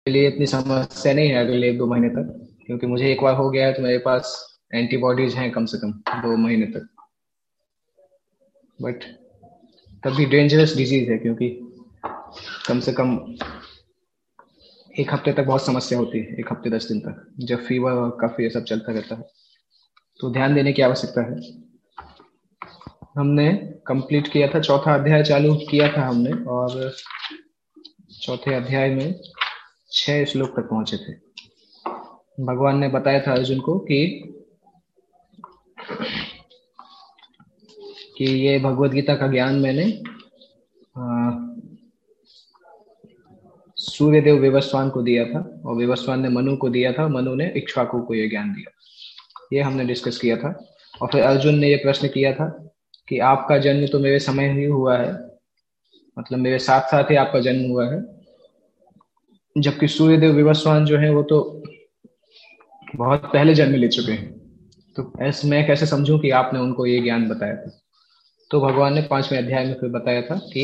लिए इतनी समस्या नहीं है अगले 1-2 महीने तक, क्योंकि मुझे एक बार हो गया है तो मेरे पास एंटीबॉडीज हैं कम से कम 2 महीने तक। बट तभी डेंजरस डिजीज है, क्योंकि कम से कम 1 हफ्ते तक बहुत समस्या होती है, 1 हफ्ते 10 दिन तक, जब फीवर और कफ ये सब चलता रहता है। तो ध्यान देने की आवश्यकता है। हमने कंप्लीट किया था, चौथा अध्याय चालू किया था हमने, और चौथे अध्याय में 6 श्लोक तक पहुंचे थे। भगवान ने बताया था अर्जुन को कि ये भगवत गीता का ज्ञान मैंने सूर्यदेव विवस्वान को दिया था, और विवस्वान ने मनु को दिया था, मनु ने इक्ष्वाकु को ये ज्ञान दिया। ये हमने डिस्कस किया था। और फिर अर्जुन ने ये प्रश्न किया था कि आपका जन्म तो मेरे समय ही हुआ है, मतलब मेरे साथ साथ ही आपका जन्म हुआ है, जबकि सूर्यदेव विवस्वान जो है वो तो बहुत पहले जन्म ले चुके हैं। तो ऐसे मैं कैसे समझूं कि आपने उनको ये ज्ञान बताया था। तो भगवान ने 5वें अध्याय में फिर बताया था कि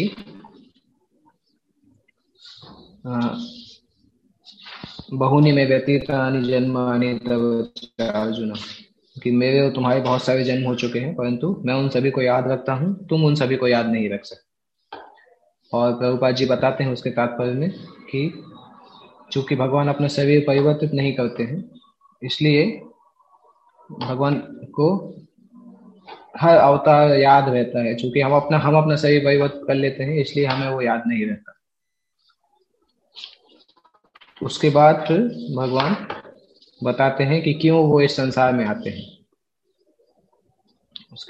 बहुनी में व्यतीतानि जन्मानि तव च अर्जुन, कि मेरे और तुम्हारे बहुत सारे जन्म हो चुके हैं, परंतु मैं उन सभी को याद रखता हूँ, तुम उन सभी को याद नहीं रख सकते। और प्रभुपाद जी बताते हैं उसके तात्पर्य में कि चूंकि भगवान अपना शरीर परिवर्तित नहीं करते हैं, इसलिए भगवान को हर अवतार याद रहता है। चूंकि हम अपना शरीर परिवर्तित कर लेते हैं, इसलिए हमें वो याद नहीं रहता। उसके बाद फिर भगवान बताते हैं कि क्यों वो इस संसार में आते हैं। उसके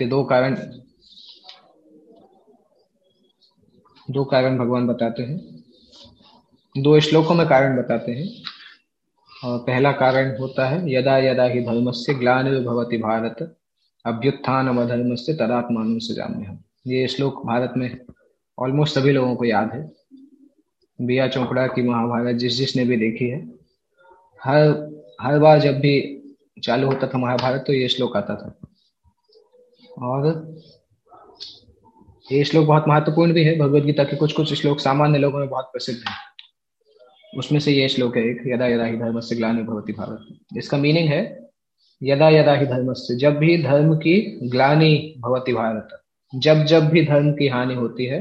दो कारण भगवान बताते हैं, 2 श्लोकों में कारण बताते हैं। और पहला कारण होता है यदा यदा ही धर्मस्य ग्लानिर्भवति भारत अभ्युत्थानम अधर्मस्य तदात्मानं सृजाम्यहम्। ये श्लोक भारत में ऑलमोस्ट सभी लोगों को याद है। बिया चोपड़ा की महाभारत जिसने भी देखी है, हर हर बार जब भी चालू होता था महाभारत तो ये श्लोक आता था। और ये श्लोक बहुत महत्वपूर्ण भी है। भगवत गीता के कुछ कुछ श्लोक सामान्य लोगों में बहुत प्रसिद्ध है, उसमें से ये श्लोक है एक, यदा यदा ही धर्मस्य ग्लानिर्भवति भारत। इसका मीनिंग है यदा यदा ही धर्मस्य, जब भी धर्म की ग्लानि भवति भारत, जब जब भी धर्म की हानि होती है,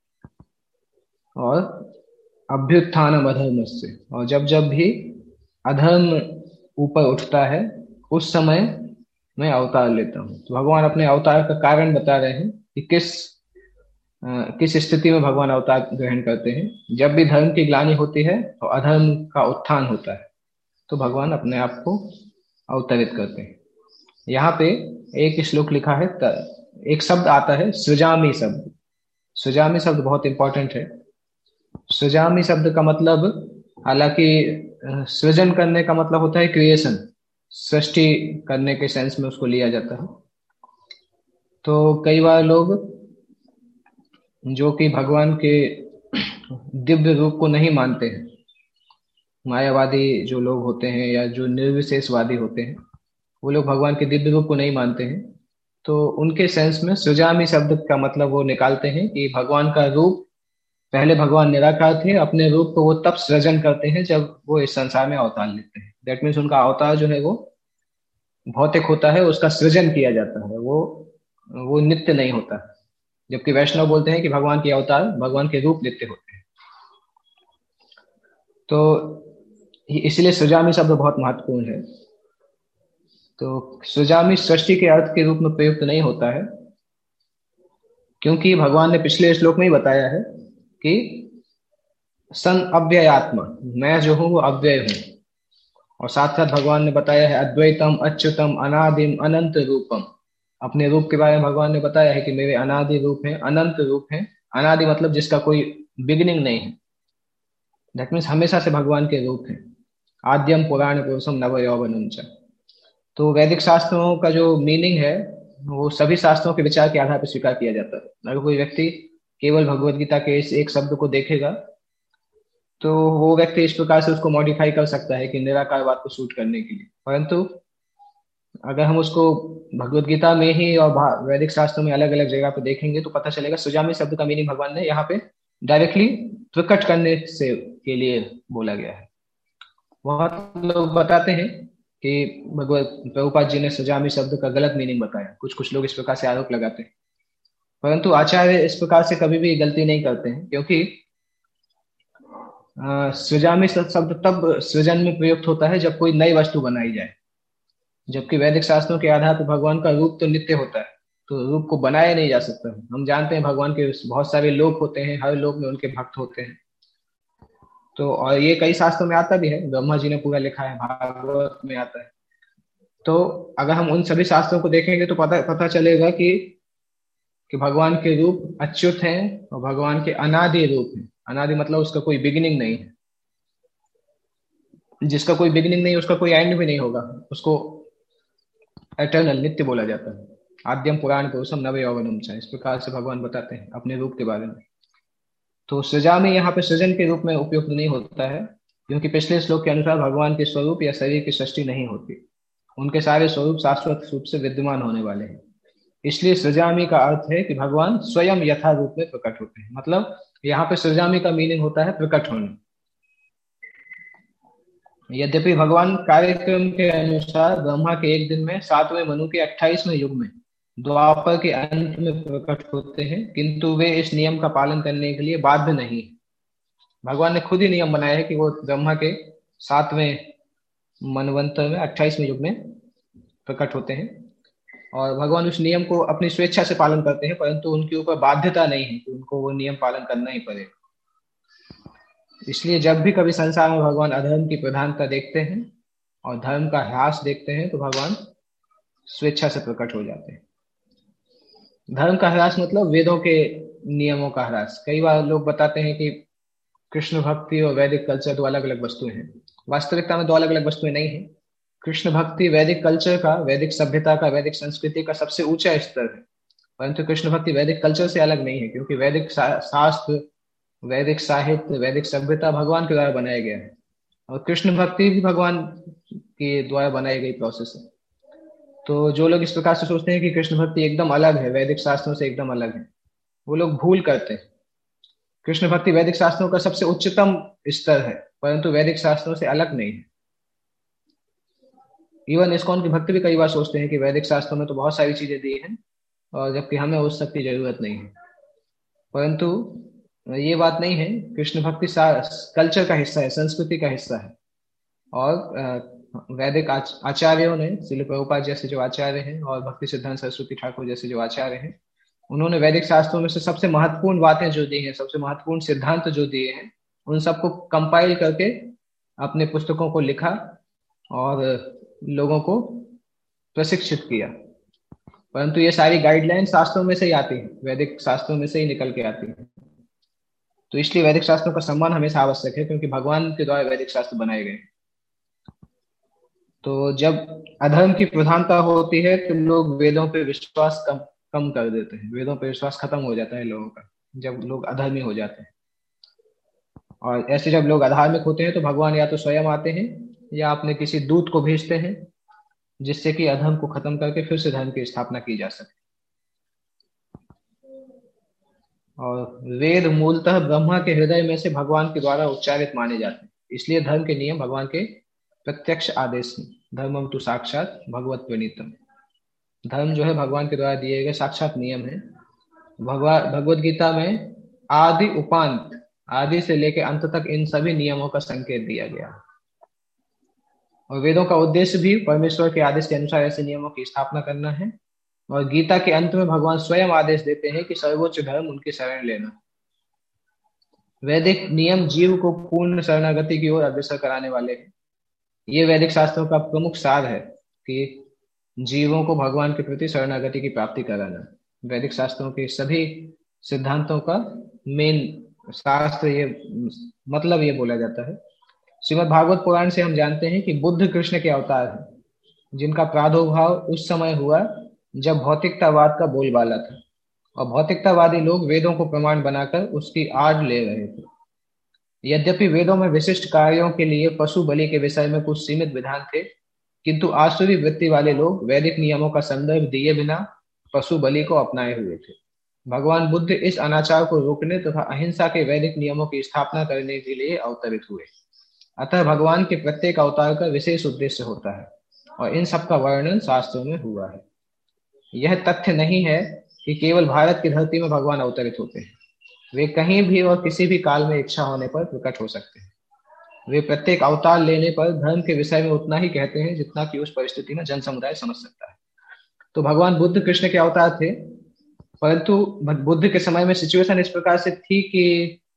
और अभ्युत्थानम अधर्मस्य, और जब जब भी अधर्म ऊपर उठता है, उस समय मैं अवतार लेता हूँ। तो भगवान अपने अवतार का कारण बता रहे हैं कि किस स्थिति में भगवान अवतार ग्रहण करते हैं। जब भी धर्म की ग्लानि होती है तो अधर्म का उत्थान होता है, तो भगवान अपने आप को अवतरित करते हैं। यहाँ पे एक श्लोक लिखा है, एक शब्द आता है सृजामी शब्द। सृजामी शब्द बहुत इंपॉर्टेंट है। सृजामी शब्द का मतलब, हालांकि सृजन करने का मतलब होता है क्रिएशन, सृष्टि करने के सेंस में उसको लिया जाता है। तो कई बार लोग जो कि भगवान के दिव्य रूप को नहीं मानते हैं, मायावादी जो लोग होते हैं या जो निर्विशेषवादी होते हैं, वो लोग भगवान के दिव्य रूप को नहीं मानते हैं। तो उनके सेंस में सृजामी शब्द का मतलब वो निकालते हैं कि भगवान का रूप, पहले भगवान निराकार थे, अपने रूप को वो तब सृजन करते हैं जब वो इस संसार में अवतार लेते हैं। दैट मीन्स उनका अवतार जो है वो भौतिक होता है, उसका सृजन किया जाता है, वो नित्य नहीं होता। जबकि वैष्णव बोलते हैं कि भगवान के अवतार, भगवान के रूप नित्य होते हैं। तो इसलिए सृजामी शब्द बहुत महत्वपूर्ण है। तो सृजामी सृष्टि के अर्थ के रूप में प्रयुक्त नहीं होता है, क्योंकि भगवान ने पिछले श्लोक में ही बताया है कि सन अव्ययात्मा, मैं जो हूं वो अव्यय हूं। और साथ साथ भगवान ने बताया है अद्वैतम अच्युतम अनादिम अनंत रूपम। अपने रूप के बारे में भगवान ने बताया है कि मेरे अनादि रूप है, अनंत रूप है। अनादि मतलब जिसका कोई बिगिनिंग नहीं है, दैट मीन्स हमेशा से भगवान के रूप है। आद्यम पुराण पुरुषम नव यौवनम च। तो वैदिक शास्त्रों का जो मीनिंग है वो सभी शास्त्रों के विचार के आधार पर स्वीकार किया जाता है। अगर कोई व्यक्ति केवल भगवत गीता के इस एक शब्द को देखेगा तो वो व्यक्ति इस प्रकार से उसको मॉडिफाई कर सकता है कि निराकारवाद को सूट करने के लिए। परंतु अगर हम उसको भगवत गीता में ही और वैदिक शास्त्रों में अलग अलग जगह पे देखेंगे तो पता चलेगा सुजामी शब्द का मीनिंग भगवान ने यहाँ पे डायरेक्टली प्रकट करने से के लिए बोला गया है। बहुत लोग बताते हैं कि भगवत प्रभुपाद जी ने सजामी शब्द का गलत मीनिंग बताया, कुछ कुछ लोग इस प्रकार से आरोप लगाते हैं, परंतु आचार्य इस प्रकार से कभी भी गलती नहीं करते हैं, क्योंकि सृजामी शब्द तब सृजन में प्रयुक्त होता है जब कोई नई वस्तु बनाई जाए, जबकि वैदिक शास्त्रों के आधार पर भगवान का रूप तो नित्य होता है, तो रूप को बनाया नहीं जा सकता है। हम जानते हैं भगवान के बहुत सारे लोक होते हैं, हर लोक में उनके भक्त होते हैं। तो और ये कई शास्त्रों में आता भी है, ब्रह्मा जी ने पूरा लिखा है, भागवत में आता है। तो अगर हम उन सभी शास्त्रों को देखेंगे तो पता पता चलेगा कि भगवान के रूप अच्युत हैं और भगवान के अनादि रूप हैं। अनादि मतलब उसका कोई बिगिनिंग नहीं है, जिसका कोई बिगिनिंग नहीं उसका कोई एंड भी नहीं होगा, उसको एटर्नल नित्य बोला जाता है। आद्यम पुराण पुरुषम नव यौवनम च, इस प्रकार से भगवान बताते हैं अपने रूप के बारे में। तो सृजा में यहाँ पे सृजन के रूप में उपयुक्त नहीं होता है, क्योंकि पिछले श्लोक के अनुसार भगवान के स्वरूप या शरीर की सृष्टि नहीं होती, उनके सारे स्वरूप शाश्वत रूप से विद्यमान होने वाले हैं। इसलिए सृजामी का अर्थ है कि भगवान स्वयं यथा रूप में प्रकट होते हैं, मतलब यहाँ पे सृजामी का मीनिंग होता है प्रकट होना। यद्यपि भगवान कार्यक्रम के अनुसार ब्रह्मा के एक दिन में, सातवें मनु के 28वें युग में, द्वापर के अंत में प्रकट होते हैं, किंतु वे इस नियम का पालन करने के लिए बाध्य नहीं। भगवान ने खुद ही नियम बनाया है कि वो ब्रह्मा के 7वें मनवंतर में 28वें युग में प्रकट होते हैं, और भगवान उस नियम को अपनी स्वेच्छा से पालन करते हैं, परंतु उनके ऊपर बाध्यता नहीं है कि उनको वो नियम पालन करना ही पड़ेगा। इसलिए जब भी कभी संसार में भगवान अधर्म की प्रधानता देखते हैं और धर्म का ह्रास देखते हैं तो भगवान स्वेच्छा से प्रकट हो जाते हैं। धर्म का ह्रास मतलब वेदों के नियमों का ह्रास। कई बार लोग बताते हैं कि कृष्ण भक्ति और वैदिक कल्चर दो अलग अलग वस्तुएं हैं। वास्तविकता में दो अलग अलग वस्तुएं नहीं है। कृष्ण भक्ति वैदिक कल्चर का, वैदिक सभ्यता का, वैदिक संस्कृति का सबसे ऊंचा स्तर है, परंतु कृष्ण भक्ति वैदिक कल्चर से अलग नहीं है, क्योंकि वैदिक शास्त्र, वैदिक साहित्य, वैदिक सभ्यता भगवान के द्वारा बनाया गया है, और कृष्ण भक्ति भी भगवान के द्वारा बनाई गई प्रोसेस है। तो जो लोग इस प्रकार से सोचते हैं कि कृष्ण भक्ति एकदम अलग है, वैदिक शास्त्रों से एकदम अलग है, वो लोग भूल करते हैं। कृष्ण भक्ति वैदिक शास्त्रों का सबसे उच्चतम स्तर है, परंतु वैदिक शास्त्रों से अलग नहीं है। इवन इस्कॉन की भक्त भी कई बार सोचते हैं कि वैदिक शास्त्रों में तो बहुत सारी चीजें दी हैं, और जबकि हमें उस सब की जरूरत नहीं है, परंतु ये बात नहीं है। कृष्ण भक्ति कल्चर का हिस्सा है, संस्कृति का हिस्सा है, और वैदिक आचार्यों ने, श्रील प्रभुपाद जैसे जो आचार्य हैं और भक्ति सिद्धांत सरस्वती ठाकुर जैसे जो आचार्य हैं, उन्होंने वैदिक शास्त्रों में से सबसे महत्वपूर्ण बातें जो दी हैं, सबसे महत्वपूर्ण सिद्धांत जो दिए हैं, उन सबको कंपाइल करके अपने पुस्तकों को लिखा और लोगों को प्रशिक्षित किया। परंतु ये सारी गाइडलाइन शास्त्रों में से ही आती है, वैदिक शास्त्रों में से ही निकल के आती है। तो इसलिए वैदिक शास्त्रों का सम्मान हमेशा आवश्यक है, क्योंकि भगवान के द्वारा वैदिक शास्त्र बनाए गए। तो जब अधर्म की प्रधानता होती है तो लोग वेदों पे विश्वास कम कर देते हैं, वेदों पे विश्वास खत्म हो जाता है लोगों का, जब लोग अधर्मी हो जाते हैं। और ऐसे जब लोग अधार्मिक होते हैं तो भगवान या तो स्वयं आते हैं या अपने किसी दूत को भेजते हैं, जिससे कि अधर्म को खत्म करके फिर से धर्म की स्थापना की जा सके। और वेद मूलतः ब्रह्मा के हृदय में से भगवान के द्वारा उच्चारित माने जाते हैं, इसलिए धर्म के नियम भगवान के प्रत्यक्ष आदेश हैं। धर्मम तो साक्षात भगवत प्रणीतम, धर्म जो है भगवान के द्वारा दिए गए साक्षात नियम है। भगवत गीता में आदि उपांत, आदि से लेकर अंत तक इन सभी नियमों का संकेत दिया गया। और वेदों का उद्देश्य भी परमेश्वर के आदेश के अनुसार ऐसे नियमों की स्थापना करना है। और गीता के अंत में भगवान स्वयं आदेश देते हैं कि सर्वोच्च धर्म उनकी शरण लेना। वैदिक नियम जीव को पूर्ण शरणागति की ओर अग्रसर कराने वाले हैं। ये वैदिक शास्त्रों का प्रमुख सार है कि जीवों को भगवान के प्रति शरणागति की प्राप्ति कराना। वैदिक शास्त्रों के सभी सिद्धांतों का मेन शास्त्र ये मतलब ये बोला जाता है। श्रीमद् भागवत पुराण से हम जानते हैं कि बुद्ध कृष्ण के अवतार हैं, जिनका प्रादुर्भाव उस समय हुआ जब भौतिकतावाद का बोलबाला था, और भौतिकतावादी लोग वेदों को प्रमाण बनाकर उसकी आड़ ले रहे थे। यद्यपि वेदों में विशिष्ट कार्यों के लिए पशु बलि के विषय में कुछ सीमित विधान थे, किंतु आसुरी वृत्ति वाले लोग वैदिक नियमों का संदर्भ दिए बिना पशु बलि को अपनाए हुए थे। भगवान बुद्ध इस अनाचार को रोकने तथा अहिंसा के वैदिक नियमों की स्थापना करने के लिए अवतरित हुए। अतः भगवान के प्रत्येक अवतार का विशेष उद्देश्य होता है और इन सब का वर्णन शास्त्रों में हुआ है। यह तथ्य नहीं है कि केवल भारत की धरती में भगवान अवतरित होते हैं। वे कहीं भी और किसी भी काल में इच्छा होने पर प्रकट हो सकते हैं। वे प्रत्येक अवतार लेने पर धर्म के विषय में उतना ही कहते हैं जितना कि उस परिस्थिति में जन समुदाय समझ सकता है। तो भगवान बुद्ध कृष्ण के अवतार थे, परंतु बुद्ध के समय में सिचुएशन इस प्रकार से थी कि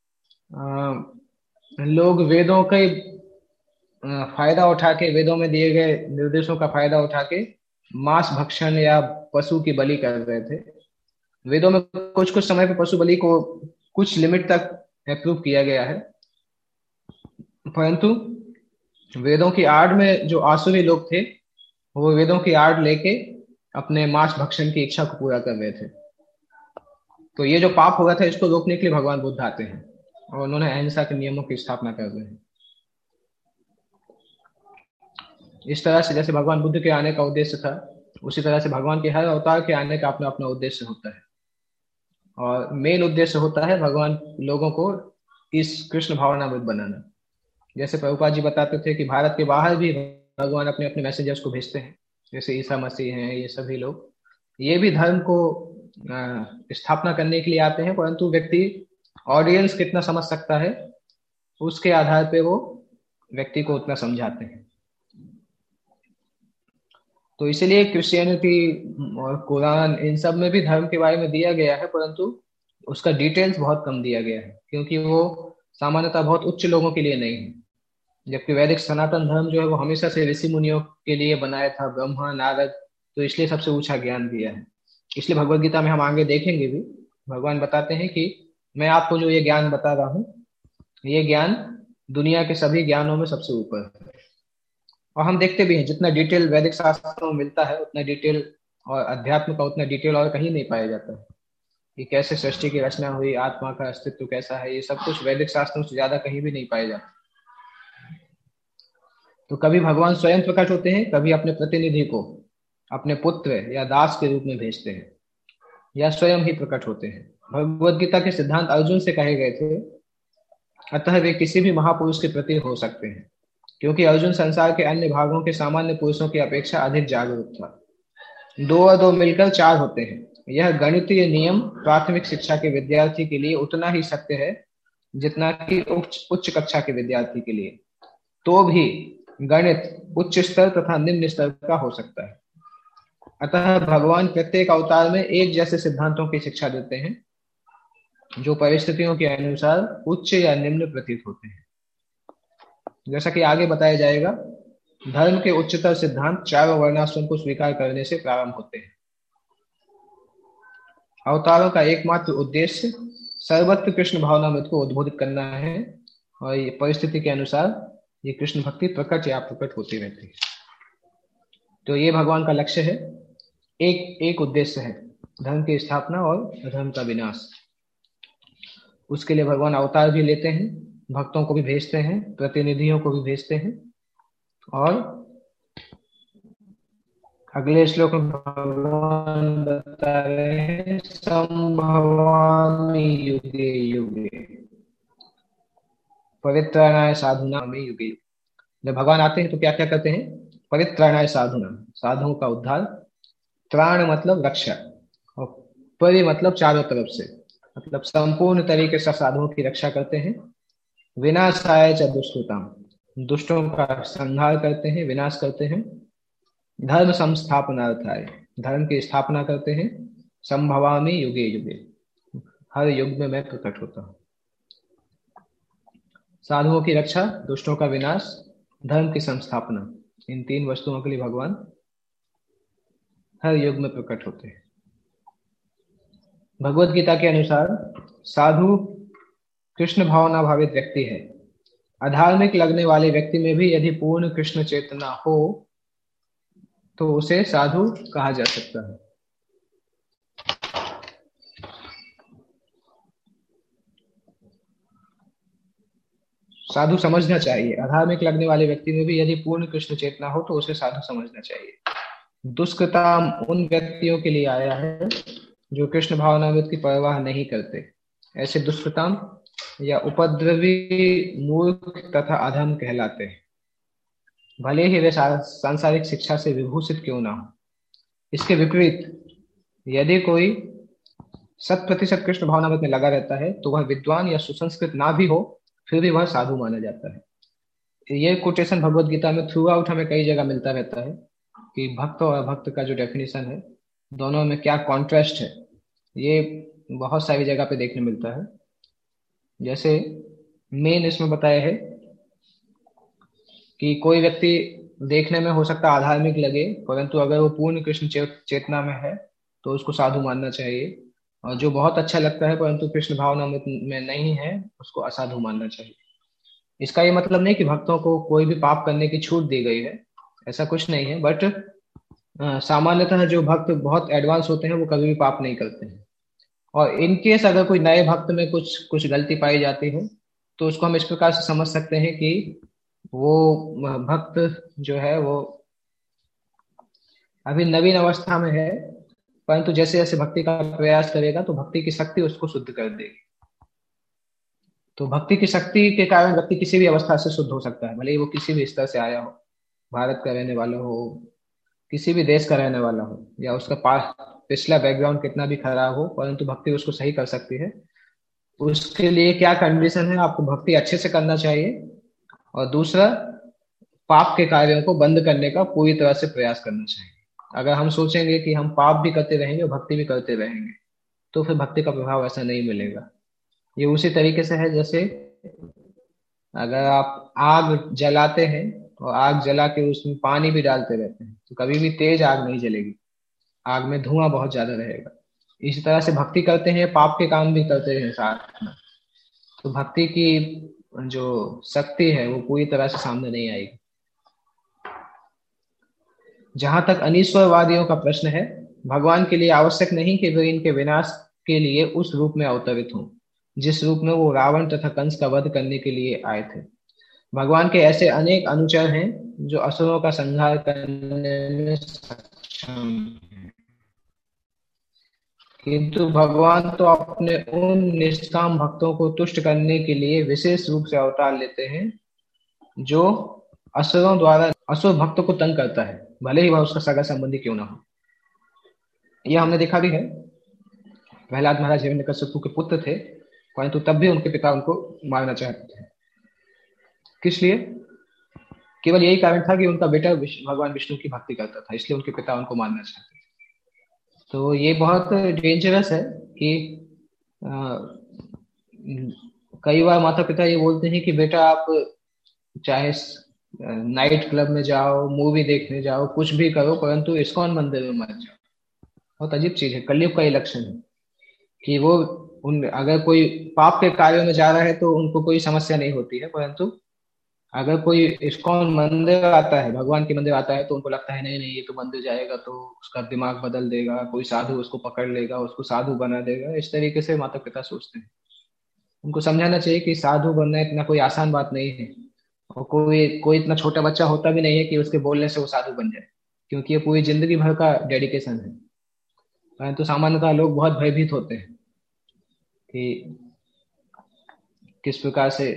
लोग वेदों का फायदा उठा के, वेदों में दिए गए निर्देशों का फायदा उठा के मांस भक्षण या पशु की बलि कर रहे थे। वेदों में कुछ कुछ समय पे पशु बलि को कुछ लिमिट तक अप्रूव किया गया है, परंतु वेदों की आड़ में जो आसुरी लोग थे वो वेदों की आड़ लेके अपने मांस भक्षण की इच्छा को पूरा कर रहे थे। तो ये जो पाप हो रहा था इसको रोकने के लिए भगवान बुद्ध आते हैं और उन्होंने अहिंसा के नियमों की स्थापना कर रहे हैं। इस तरह से जैसे भगवान बुद्ध के आने का उद्देश्य था, उसी तरह से भगवान के हर अवतार के आने का अपना अपना उद्देश्य होता है। और मेन उद्देश्य होता है भगवान लोगों को इस कृष्ण भावनामृत बनाना। जैसे प्रभुपाद जी बताते थे कि भारत के बाहर भी भगवान अपने अपने मैसेजर्स को भेजते हैं, जैसे ईसा मसीह हैं, ये सभी लोग ये भी धर्म को स्थापना करने के लिए आते हैं, परंतु व्यक्ति ऑडियंस कितना समझ सकता है उसके आधार पे वो व्यक्ति को उतना समझाते हैं। तो इसलिए क्रिश्चियनिटी और कुरान इन सब में भी धर्म के बारे में दिया गया है, परंतु उसका डिटेल्स बहुत कम दिया गया है क्योंकि वो सामान्यतः बहुत उच्च लोगों के लिए नहीं है। जबकि वैदिक सनातन धर्म जो है वो हमेशा से ऋषि मुनियों के लिए बनाया था, ब्रह्मा नारद, तो इसलिए सबसे ऊंचा ज्ञान दिया है। इसलिए भगवत गीता में हम आगे देखेंगे भी भगवान बताते हैं कि मैं आपको जो ये ज्ञान बता रहा हूँ ये ज्ञान दुनिया के सभी ज्ञानों में सबसे ऊपर है। और हम देखते भी हैं जितना डिटेल वैदिक शास्त्रों में मिलता है उतना डिटेल और अध्यात्म का उतना डिटेल और कहीं नहीं पाया जाता है कि कैसे सृष्टि की रचना हुई, आत्मा का अस्तित्व कैसा है, ये सब कुछ वैदिक शास्त्रों से ज्यादा कहीं भी नहीं पाया जाता। तो कभी भगवान स्वयं प्रकट होते हैं, कभी अपने प्रतिनिधि को अपने पुत्र या दास के रूप में भेजते हैं या स्वयं ही प्रकट होते हैं। भगवद गीता के सिद्धांत अर्जुन से कहे गए थे, अतः वे किसी भी महापुरुष के प्रति हो सकते हैं क्योंकि अर्जुन संसार के अन्य भागों के सामान्य पुरुषों की अपेक्षा अधिक जागरूक था। 2 और 2 मिलकर 4 होते हैं, यह गणितीय नियम प्राथमिक शिक्षा के विद्यार्थी के लिए उतना ही सत्य है जितना कि उच्च कक्षा के विद्यार्थी के लिए। तो भी गणित उच्च स्तर तथा निम्न स्तर का हो सकता है। अतः भगवान प्रत्येक अवतार में एक जैसे सिद्धांतों की शिक्षा देते हैं जो परिस्थितियों के अनुसार उच्च या निम्न प्रतीत होते हैं। जैसा कि आगे बताया जाएगा, धर्म के उच्चतर सिद्धांत चारों वर्णाश्रम को स्वीकार करने से प्रारंभ होते हैं। अवतारों का एकमात्र उद्देश्य सर्वत्र कृष्ण भावनामृत को उद्बोधित करना है और ये परिस्थिति के अनुसार ये कृष्ण भक्ति प्रकट या प्रकट होती रहती है। तो ये भगवान का लक्ष्य है, एक उद्देश्य है, धर्म की स्थापना और अधर्म का विनाश। उसके लिए भगवान अवतार भी लेते हैं, भक्तों को भी भेजते हैं, प्रतिनिधियों को भी भेजते हैं। और अगले श्लोक में भगवान बता रहे हैं संभवामि युगे युगे परित्राणाय साधूनां युगे। जब भगवान आते हैं तो क्या क्या करते हैं? परित्राणाय साधूनां, साधुओं का उद्धार, त्राण मतलब रक्षा और परि मतलब चारों तरफ से, मतलब संपूर्ण तरीके से साधुओं की रक्षा करते हैं। विनाशाय च दुष्कृताम, दुष्टों का संहार करते हैं, विनाश करते हैं। धर्म संस्थापनार्थाय, धर्म की स्थापना करते हैं। संभवामि युगे युगे, हर युग में मैं प्रकट होता हूँ। साधुओं की रक्षा, दुष्टों का विनाश, धर्म की संस्थापना, इन 3 वस्तुओं के लिए भगवान हर युग में प्रकट होते हैं। भगवत गीता के अनुसार साधु कृष्ण भावना भावित व्यक्ति है। अधार्मिक लगने वाले व्यक्ति में भी यदि पूर्ण कृष्ण चेतना हो तो उसे साधु कहा जा सकता है। साधु समझना चाहिए, अधार्मिक लगने वाले व्यक्ति में भी यदि पूर्ण कृष्ण चेतना हो तो उसे साधु समझना चाहिए। दुष्कृताम उन व्यक्तियों के लिए आया है जो कृष्ण भावनामृत की परवाह नहीं करते। ऐसे दुष्कृताम या उपद्रवी, मूर्ख तथा अधम कहलाते हैं, भले ही वे सांसारिक शिक्षा से विभूषित क्यों ना हो। इसके विपरीत यदि कोई 100% कृष्ण भावनामृत में लगा रहता है तो वह विद्वान या सुसंस्कृत ना भी हो, फिर भी वह साधु माना जाता है। ये कोटेशन भगवत गीता में थ्रू आउट हमें कई जगह मिलता रहता है कि भक्त और अभक्त का जो डेफिनेशन है, दोनों में क्या कॉन्ट्रास्ट है, ये बहुत सारी जगह पे देखने मिलता है। जैसे मेन इसमें बताया है कि कोई व्यक्ति देखने में हो सकता है अधार्मिक लगे, परंतु अगर वो पूर्ण कृष्ण चेतना में है तो उसको साधु मानना चाहिए। और जो बहुत अच्छा लगता है परंतु कृष्ण भावना में नहीं है, उसको असाधु मानना चाहिए। इसका ये मतलब नहीं कि भक्तों को कोई भी पाप करने की छूट दी गई है, ऐसा कुछ नहीं है। बट सामान्यतः जो भक्त बहुत एडवांस होते हैं वो कभी भी पाप नहीं करते हैं। और इन केस अगर कोई नए भक्त में कुछ कुछ गलती पाई जाती है तो उसको हम इस प्रकार से समझ सकते हैं कि वो भक्त जो है वो अभी नवीन अवस्था में है, परंतु जैसे जैसे भक्ति का प्रयास करेगा तो भक्ति की शक्ति उसको शुद्ध कर देगी। तो भक्ति की शक्ति के कारण व्यक्ति किसी भी अवस्था से शुद्ध हो सकता है, भले ही वो किसी भी स्तर से आया हो, भारत का रहने वाला हो, किसी भी देश का रहने वाला हो, या उसका पिछला बैकग्राउंड कितना भी खराब हो, परंतु भक्ति उसको सही कर सकती है। उसके लिए क्या कंडीशन है, आपको भक्ति अच्छे से करना चाहिए, और दूसरा पाप के कार्यों को बंद करने का पूरी तरह से प्रयास करना चाहिए। अगर हम सोचेंगे कि हम पाप भी करते रहेंगे और भक्ति भी करते रहेंगे तो फिर भक्ति का प्रभाव ऐसा नहीं मिलेगा। ये उसी तरीके से है जैसे अगर आप आग जलाते हैं और आग जला के उसमें पानी भी डालते रहते हैं तो कभी भी तेज आग नहीं जलेगी, आग में धुआं बहुत ज्यादा रहेगा। इसी तरह से भक्ति करते हैं, पाप के काम भी करते हैं साथ में, तो भक्ति की जो शक्ति है वो पूरी तरह से सामने नहीं आएगी। जहां तक अनीश्वरवादियों का प्रश्न है, भगवान के लिए आवश्यक नहीं कि वे इनके विनाश के लिए उस रूप में अवतरित हों जिस रूप में वो रावण तथा कंस का वध करने के लिए आए थे। भगवान के ऐसे अनेक अनुचर हैं जो असुरों का संहार करने में सक्षम हैं, किंतु भगवान तो अपने उन निष्काम भक्तों को तुष्ट करने के लिए विशेष रूप से अवतार लेते हैं जो असुरों द्वारा असुर भक्तों को तंग करता है, भले ही वह उसका सगा संबंधी क्यों ना हो। यह हमने देखा भी है, प्रहलाद महाराज हिरण्यकश्यप के पुत्र थे, परंतु तब भी उनके पिता उनको मारना चाहते थे। किस लिए? केवल यही कारण था कि उनका बेटा भगवान विष्णु की भक्ति करता था, इसलिए उनके पिता उनको मारना चाहते थे। तो ये बहुत डेंजरस है कि अ, कई बार माता पिता ये बोलते हैं कि बेटा आप चाहे नाइट क्लब में जाओ, मूवी देखने जाओ, कुछ भी करो, परंतु इस्कॉन मंदिर में मत जाओ। बहुत अजीब चीज है, कलयुग का इलेक्शन है कि वो उन अगर कोई पाप के कार्यों में जा रहा है तो उनको कोई समस्या नहीं होती है, परंतु अगर कोई इस्कॉन मंदिर आता है, भगवान के मंदिर आता है, तो उनको लगता है नहीं नहीं ये तो मंदिर जाएगा तो उसका दिमाग बदल देगा, कोई साधु उसको पकड़ लेगा, उसको साधु बना देगा। इस तरीके से माता पिता सोचते हैं। उनको समझाना चाहिए कि साधु बनना इतना कोई आसान बात नहीं है, और कोई कोई इतना छोटा बच्चा होता भी नहीं है कि उसके बोलने से वो साधु बन जाए, क्योंकि ये पूरी जिंदगी भर का डेडिकेशन है। परंतु सामान्यतः लोग बहुत भयभीत होते हैं कि किस प्रकार से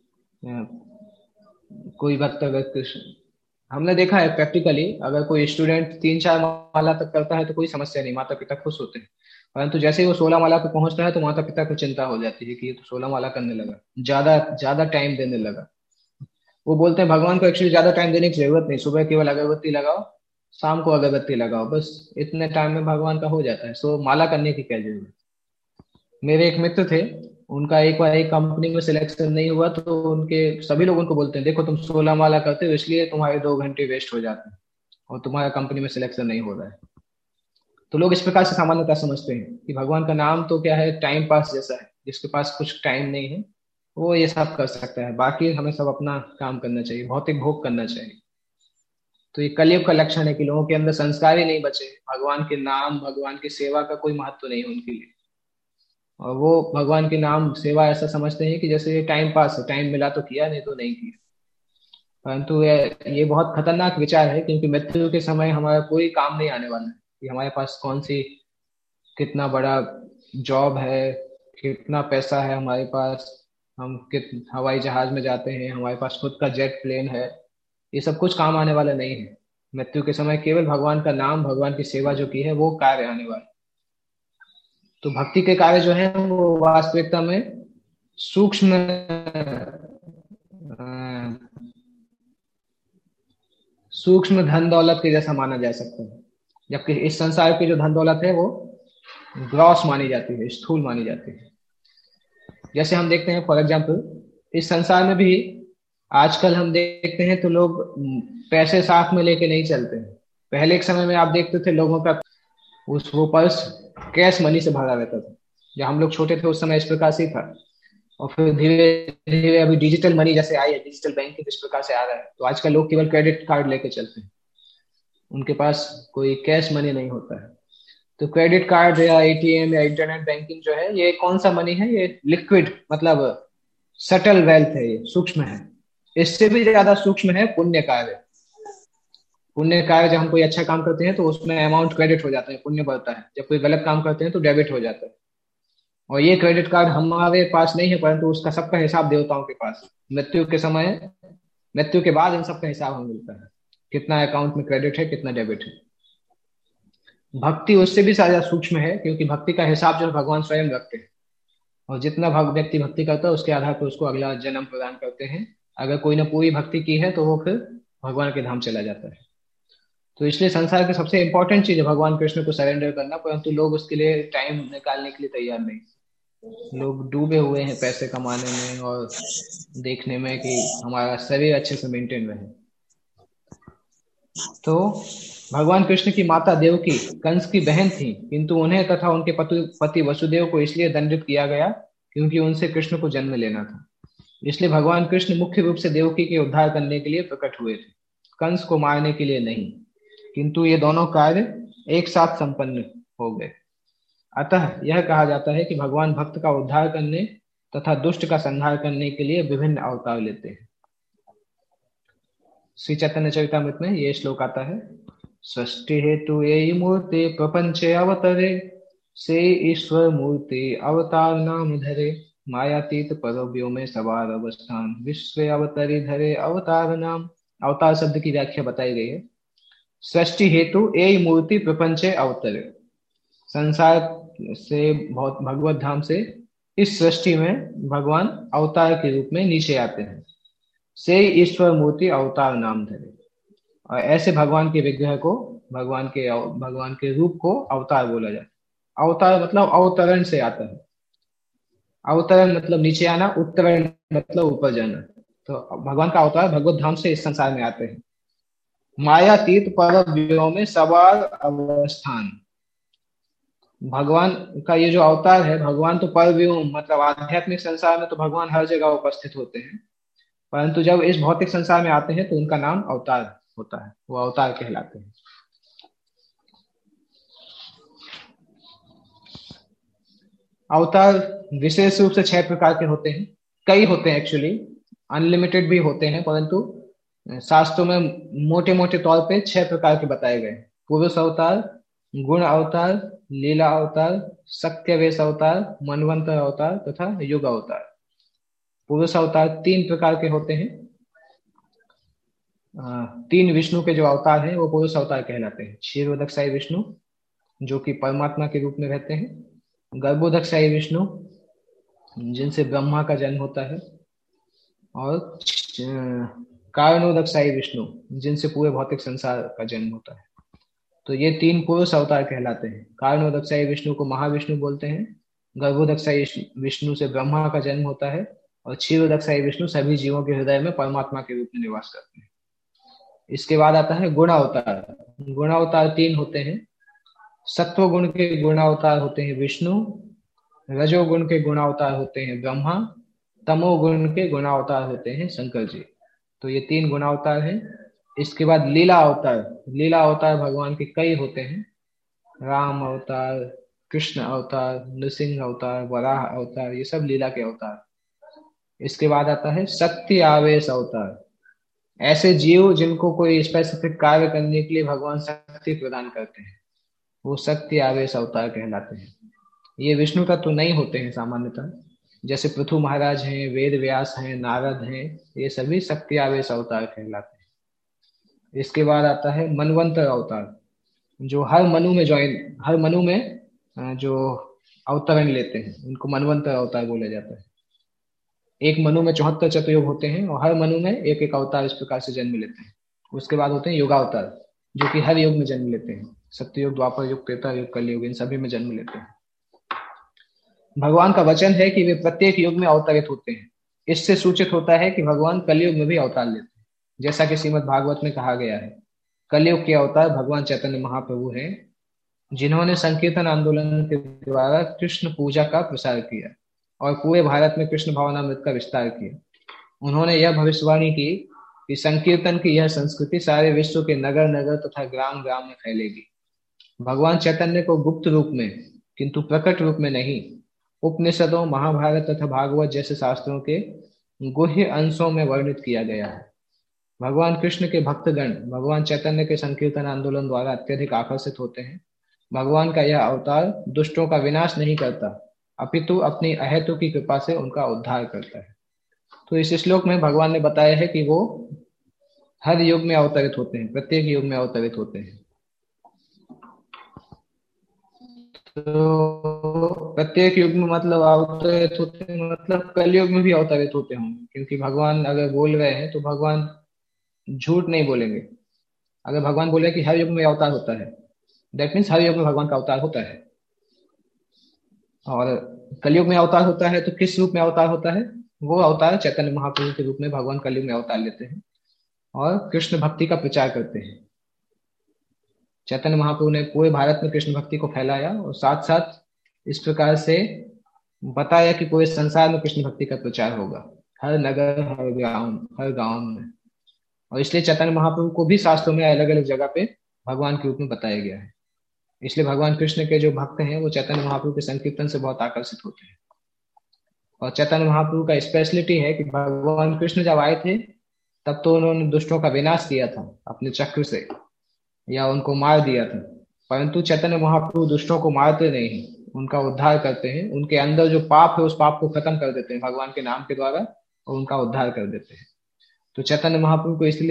कोई भक्त अगर कृष्ण, हमने देखा है प्रैक्टिकली, अगर कोई स्टूडेंट 3-4 माला तक करता है तो कोई समस्या नहीं, माता पिता खुश होते हैं। परंतु जैसे ही वो 16 माला पे पहुंचता है तो माता पिता को चिंता हो जाती है कि ये तो 16 माला करने लगा, ज्यादा ज्यादा टाइम देने लगा। वो बोलते हैं भगवान को एक्चुअली ज्यादा टाइम देने की जरूरत नहीं, सुबह केवल अगरबत्ती लगाओ, शाम को अगरबत्ती लगाओ, बस इतने टाइम में भगवान का हो जाता है। सो माला करने की क्या जरूरत। मेरे एक मित्र थे, उनका एक बार एक कंपनी में सिलेक्शन नहीं हुआ तो उनके सभी लोग उनको बोलते हैं देखो तुम 16 माला करते हो इसलिए तुम्हारे 2 घंटे वेस्ट हो जाते हैं और तुम्हारा कंपनी में सिलेक्शन नहीं हो रहा है। तो लोग इस प्रकार से सामान्यतः समझते हैं कि भगवान का नाम तो क्या है, टाइम पास जैसा है, जिसके पास कुछ टाइम नहीं है वो ये सब कर सकता है, बाकी हमें सब अपना काम करना चाहिए, भौतिक भोग करना चाहिए। तो ये कलयुग का लक्षण है कि लोगों के अंदर संस्कार ही नहीं बचे, भगवान के नाम भगवान की सेवा का कोई महत्व नहीं है उनके लिए। और वो भगवान के नाम सेवा ऐसा समझते हैं कि जैसे ये टाइम पास है, टाइम मिला तो किया नहीं तो नहीं किया। परंतु ये बहुत खतरनाक विचार है, क्योंकि मृत्यु के समय हमारा कोई काम नहीं आने वाला है कि हमारे पास कौन सी कितना बड़ा जॉब है, कितना पैसा है हमारे पास, हम कित हवाई जहाज में जाते हैं, हमारे पास खुद का जेट प्लेन है, ये सब कुछ काम आने वाला नहीं है। मृत्यु के समय केवल भगवान का नाम, भगवान की सेवा जो की है वो कार्य आने वाला है। तो भक्ति के कार्य जो है वो वास्तविकता में सूक्ष्म सूक्ष्म धन दौलत के जैसा माना जा सकता है, जबकि इस संसार की जो धन दौलत है वो ग्रॉस मानी जाती है, स्थूल मानी जाती है। जैसे हम देखते हैं फॉर एग्जाम्पल, इस संसार में भी आजकल हम देखते हैं तो लोग पैसे साथ में लेके नहीं चलते हैं। पहले के समय में आप देखते थे लोगों का उस वो पर्स कैश मनी से भरा रहता था। जब हम लोग छोटे थे उस समय इस प्रकार से ही था। और फिर धीरे धीरे अभी डिजिटल मनी जैसे आई है, डिजिटल बैंकिंग इस प्रकार से आ रहा है, तो आजकल लोग केवल क्रेडिट कार्ड लेके चलते हैं, उनके पास कोई कैश मनी नहीं होता है। तो क्रेडिट कार्ड या एटीएम या इंटरनेट बैंकिंग जो है ये कौन सा मनी है? ये लिक्विड मतलब सटल वेल्थ है, ये सूक्ष्म है। इससे भी ज्यादा सूक्ष्म है पुण्य कार्य। पुण्य कार्य जब हम कोई अच्छा काम करते हैं तो उसमें अमाउंट क्रेडिट हो जाता है, पुण्य बढ़ता है। जब कोई गलत काम करते हैं तो डेबिट हो जाता है। और ये क्रेडिट कार्ड हमारे पास नहीं है, परंतु उसका सबका हिसाब देवताओं के पास है। मृत्यु के समय, मृत्यु के बाद इन सबका हिसाब हमें मिलता है, कितना अकाउंट में क्रेडिट है, कितना डेबिट है। भक्ति उससे भी ज्यादा सूक्ष्म है, क्योंकि भक्ति का हिसाब जो है भगवान स्वयं रखते हैं। और जितना व्यक्ति भक्ति करता है उसके आधार पर उसको अगला जन्म प्रदान करते हैं। अगर कोई ने पूरी भक्ति की है तो वो फिर भगवान के धाम चला जाता है। तो इसलिए संसार की सबसे इंपॉर्टेंट चीज है भगवान कृष्ण को सरेंडर करना, परंतु लोग उसके लिए टाइम निकालने के लिए तैयार नहीं। लोग डूबे हुए हैं पैसे कमाने में और देखने में कि हमारा शरीर अच्छे से मेंटेन रहे। तो भगवान कृष्ण की माता देवकी कंस की बहन थी, किंतु उन्हें तथा उनके पति वसुदेव को इसलिए दंडित किया गया क्योंकि उनसे कृष्ण को जन्म लेना था। इसलिए भगवान कृष्ण मुख्य रूप से देवकी के उद्धार करने के लिए प्रकट हुए थे, कंस को मारने के लिए नहीं। किंतु ये दोनों कार्य एक साथ संपन्न हो गए। अतः यह कहा जाता है कि भगवान भक्त का उद्धार करने तथा दुष्ट का संहार करने के लिए विभिन्न अवतार लेते हैं। श्री चैतन्य चरितामृत में ये श्लोक आता है, सृष्टि हेतु ये मूर्ति प्रपंच अवतरे, से ईश्वर मूर्ति अवतार नाम धरे, मायातीत परव्यो में सवार अवस्थान, विश्व अवतरी धरे अवतार नाम। अवतार शब्द की व्याख्या बताई गई है। सृष्टि हेतु ए मूर्ति प्रपंचे अवतरे, संसार से भगवत धाम से इस सृष्टि में भगवान अवतार के रूप में नीचे आते हैं। से ईश्वर मूर्ति अवतार नाम धरे, और ऐसे भगवान के विग्रह को, भगवान के रूप को अवतार बोला जाता है। अवतार मतलब अवतरण से आता है। अवतरण मतलब नीचे आना, उत्तरण मतलब ऊपर जाना। तो भगवान का अवतार भगवत धाम से इस संसार में आते हैं। मायातीत परव्योम में सवार अवस्थान, भगवान का ये जो अवतार है, भगवान तो परव्योम मतलब आध्यात्मिक संसार में तो भगवान हर जगह उपस्थित होते हैं, परंतु जब इस भौतिक संसार में आते हैं तो उनका नाम अवतार होता है, वो अवतार कहलाते हैं। अवतार विशेष रूप से 6 प्रकार के होते हैं। कई होते हैं एक्चुअली, अनलिमिटेड भी होते हैं, परंतु शास्त्रों में मोटे मोटे तौर पे 6 प्रकार के बताए गए। पुरुष अवतार, गुण अवतार, लीला अवतार, सत्यवेश अवतार, मनवंतर अवतार तथा युग अवतार। पुरुष अवतार 3 प्रकार के होते हैं। 3 विष्णु के जो अवतार हैं वो पुरुष अवतार कहलाते हैं। क्षीरोदकसाई विष्णु जो कि परमात्मा के रूप में रहते हैं, गर्भोदकसाई विष्णु जिनसे ब्रह्मा का जन्म होता है, और कारणोदकसाई विष्णु जिनसे पूरे भौतिक संसार का जन्म होता है। तो ये 3 पुरुष अवतार कहलाते हैं। कारणोदकसाई विष्णु को महाविष्णु बोलते हैं, गर्भोदकसाई विष्णु से ब्रह्मा का जन्म होता है, और क्षीरोदकसाई विष्णु सभी जीवों के हृदय में परमात्मा के रूप में निवास करते हैं। इसके बाद आता है गुणावतार। गुणावतार 3 होते हैं। सत्व गुण के गुणावतार होते हैं विष्णु, रजोगुण के गुणावतार होते हैं ब्रह्मा, तमोगुण के गुणावतार होते हैं शंकर जी। तो ये 3 गुणावतार हैं। इसके बाद लीला अवतार। लीला अवतार भगवान के कई होते हैं, राम अवतार, कृष्ण अवतार, नृसिंह अवतार, वराह अवतार, ये सब लीला के अवतार। इसके बाद आता है शक्ति आवेश अवतार, ऐसे जीव जिनको कोई स्पेसिफिक कार्य करने के लिए भगवान शक्ति प्रदान करते हैं, वो शक्ति आवेश अवतार कहलाते हैं। ये विष्णु तत्व नहीं होते हैं सामान्यतः, जैसे पृथु महाराज हैं, वेद व्यास हैं, नारद हैं, ये सभी शक्ति आवेश अवतार कहलाते हैं। इसके बाद आता है मनवंतर अवतार, जो हर मनु में जो अवतरण लेते हैं उनको मनवंतर अवतार बोला जाता है। एक मनु में 74 चतुर्युग होते हैं और हर मनु में एक एक अवतार इस प्रकार से जन्म लेते हैं। उसके बाद होते हैं युगावतार, जो कि हर युग में जन्म लेते हैं। सत्ययुग, द्वापर युग, त्रेता युग, कलयुग, इन सभी में जन्म लेते हैं। भगवान का वचन है कि वे प्रत्येक युग में अवतरित होते हैं। इससे सूचित होता है कि भगवान कलयुग में भी अवतार लेते हैं, जैसा कि श्रीमद् भागवत में कहा गया है। कलयुग के अवतार भगवान चैतन्य महाप्रभु हैं, जिन्होंने संकीर्तन आंदोलन के द्वारा कृष्ण पूजा का प्रसार किया और पूरे भारत में कृष्ण भावनामृत का विस्तार किया। उन्होंने यह भविष्यवाणी की कि संकीर्तन की यह संस्कृति सारे विश्व के नगर नगर तथा ग्राम ग्राम में फैलेगी। भगवान चैतन्य को गुप्त रूप में, किंतु प्रकट रूप में नहीं, उपनिषदों, महाभारत तथा भागवत जैसे शास्त्रों के गुह्य अंशों में वर्णित किया गया है। भगवान कृष्ण के भक्तगण भगवान चैतन्य के संकीर्तन आंदोलन द्वारा अत्यधिक आकर्षित होते हैं। भगवान का यह अवतार दुष्टों का विनाश नहीं करता, अपितु अपनी अहेतु की कृपा से उनका उद्धार करता है। तो इस श्लोक में भगवान ने बताया है कि वो हर युग में अवतरित होते हैं, प्रत्येक युग में अवतरित होते हैं। तो प्रत्येक युग में मतलब अवतरित होते हैं, मतलब कलयुग में भी अवतरित होते होंगे, क्योंकि भगवान अगर बोल रहे हैं तो भगवान झूठ नहीं बोलेंगे। अगर भगवान बोले कि हर युग में अवतार होता है, दैट मीन्स हर युग में भगवान का अवतार होता है। और कलयुग में अवतार होता है तो किस रूप में अवतार होता है? वो अवतार चैतन्य महाप्रभु के रूप में भगवान कलयुग में अवतार लेते हैं और कृष्ण भक्ति का प्रचार करते हैं। चैतन्य महाप्रभु ने पूरे भारत में कृष्ण भक्ति को फैलाया और साथ साथ इस प्रकार से बताया कि पूरे संसार में कृष्ण भक्ति का प्रचार होगा, हर नगर, हर गांव में। और इसलिए चैतन्य महाप्रभु को भी शास्त्रों में अलग अलग जगह पे भगवान के रूप में बताया गया है। इसलिए भगवान कृष्ण के जो भक्त हैं वो चैतन्य महाप्रभु के संकीर्तन से बहुत आकर्षित होते हैं। और चैतन्य महाप्रभु का स्पेशलिटी है कि भगवान कृष्ण जब आए थे तब तो उन्होंने दुष्टों का विनाश किया था अपने चक्र से, या उनको मार दिया था, परंतु चैतन्य महाप्रभु दुष्टों को मारते नहीं, उनका उद्धार करते हैं। उनके अंदर जो पाप है उस पाप को खत्म कर देते हैं भगवान के नाम के द्वारा और उनका उद्धार कर देते हैं। तो चैतन्य महाप्रभु को इसलिए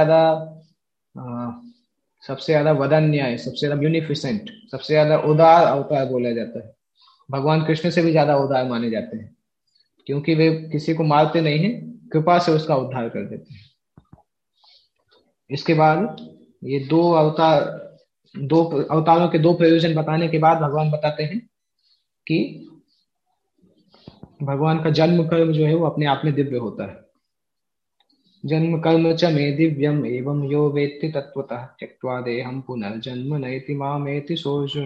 सबसे ज्यादा वदन्याय, सबसे ज्यादा म्यूनिफिसेंट, सबसे ज्यादा उदार अवतार बोला जाता है। भगवान कृष्ण से भी ज्यादा उदार माने जाते हैं, क्योंकि वे किसी को मारते नहीं हैं, कृपा से उसका उद्धार कर देते हैं। इसके बाद ये दो अवतारों के दो प्रयोजन बताने के बाद भगवान बताते हैं कि भगवान का जन्म कर्म जो है वो अपने आप में दिव्य होता है। जन्म कर्म च मे दिव्यम एवं यो वेत्ति तत्वतः त्यक्त्वा देहं पुनर्जन्म नयति मामेति सोऽर्जुन।